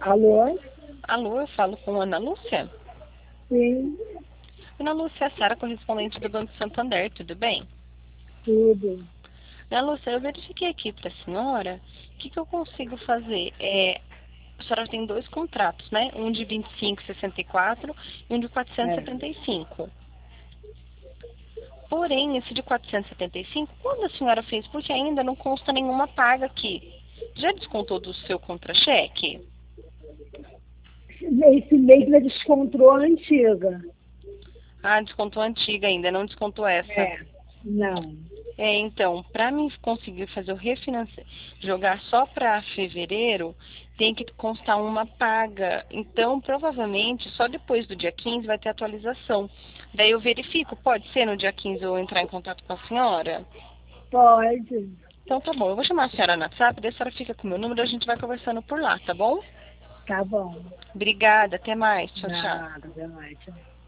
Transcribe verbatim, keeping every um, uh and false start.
Alô? Alô, eu falo com a Ana Lúcia? Sim, Ana Lúcia, é a Sara, correspondente do Banco Santander, tudo bem? tudo. Ana Lúcia, eu verifiquei aqui para a senhora, o que, que eu consigo fazer? É, a senhora tem dois contratos, né? Um de vinte e cinco vírgula sessenta e quatro e um de quatrocentos e É. setenta e cinco. Porém, esse de quatrocentos e setenta e cinco, quando a senhora fez? Porque ainda não consta nenhuma paga aqui. Já descontou do seu contra-cheque? Esse mês ela descontou a antiga. Ah, descontou a antiga ainda, não descontou essa. É. Não. É, então, para mim conseguir fazer o refinanciamento, jogar só para fevereiro, tem que constar uma paga. Então, provavelmente, só depois do dia quinze vai ter atualização. Daí eu verifico, pode ser no dia quinze eu entrar em contato com a senhora? Pode. Então tá bom, eu vou chamar a senhora no WhatsApp, daí a senhora fica com o meu número e a gente vai conversando por lá, tá bom? Tá bom. Obrigada, até mais. Tchau, tchau. Nada, até mais. Tchau.